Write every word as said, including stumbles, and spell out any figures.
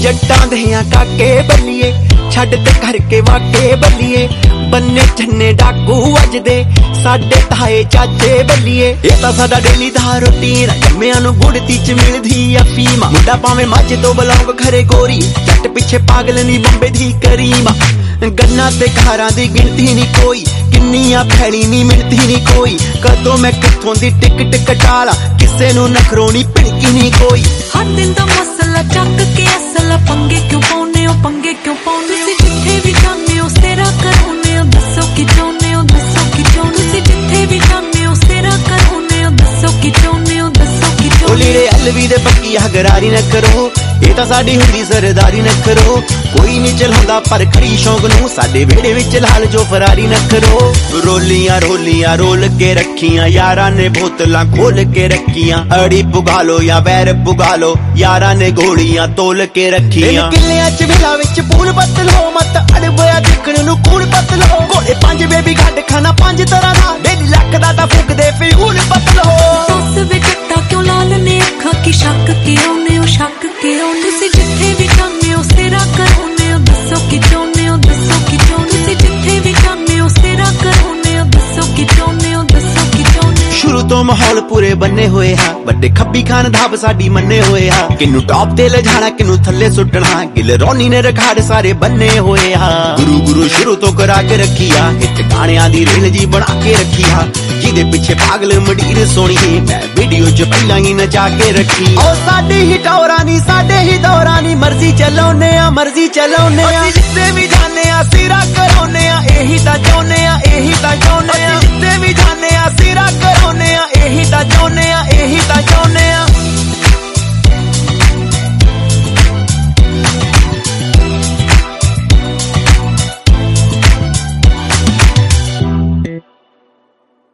जट्टां दे आ काके बल्लिए छड्ड ते करके वाके बल्लिए बन्ने छन्ने डाकू वजदे साडे ताए चाचे बल्लिए ये तां साडा डेली दा रूटीन जम्मियां नूं गुड़ती च मिलदी अफीम मुंडा भावें मੱਝ तो बलौंग खरे गोरी जट पिछे पागल नी बंबे दी करीम गन्ना ते घारां दी गिनती नी कोई किन्नियां फैली नी मिलती नी कोई कदों मैं कित्थों दी टिकट कटाला किसे नूं नखरोनी भिणकी नी कोई हर दिन दा मसला चक के असल पंगे क्यों पाउने हो पंगे क्यों पाउने हो जिथे भी जाने हो तेरा कराउने हो दसो कि चाहुंदे हो दसो कि चाहुंदे हो जिथे भी जाने हो तेरा कराउने हो दसो कि चाहुंदे हो दसो कि चाहुंदे लीड़े अलवी दे पक्की हगरारी न करो ये तां साडी हुंदी सरदारी न करो कोई नहीं चलांदा पर खड़ी शौक नूं साडे वेड़े विच लाल जो फरारी न करो रोलियां रोलियां रोल के रखियां यारां ने बोतलां खोल के रखियां अड़ी पुगा लो या वैर पुगा लो यारां ने गोलियां तोल के रखियां किल्लियां च विला विच पूल बदलो मत अड़बया देखण नूं कूड़ बदलो घोड़े पंज बेबी गड्ड खाना पंज तरह दा डेली लख दा तां फुकदे फिर बदलो दस वे जट्टा क्यों लाल ने अखां की शक के आउने हो शक के आउने तुसी जिथे भी जाने हो तेरा कराउने हो दसो कि चाहुंदे हो दसो कि चाहुंदे हो जिथे भी जाने हो तेरा कराउने हो दसो कि चाहुंदे हो दसो कि चाहुंदे हो शुरू तो माहौल पूरे बन्ने होए हा बड़े खब्बी खान धाब साडी मन्ने होए हा किनू टॉप ते ले जाना किनू थल्ले सुटना गिल रोनी ने रिकॉर्ड सारे बन्ने होए हा गुरु गुरु शुरू तो करा के रखी हा हिट गाणियां दी रेल जी बना के रखी हा जिदे पीछे पागल मंडीर सोनी मैं वीडियो च पहला ही नचा के रखी ओ साडी ही टौरानी साडे ही दौरानी मर्जी चलाउने आ मर्जी चलाउने आ जिथे भी जाने आ सिरा कराउने आ एही तां चाहुंदे आ एही तां चाहुंदे आ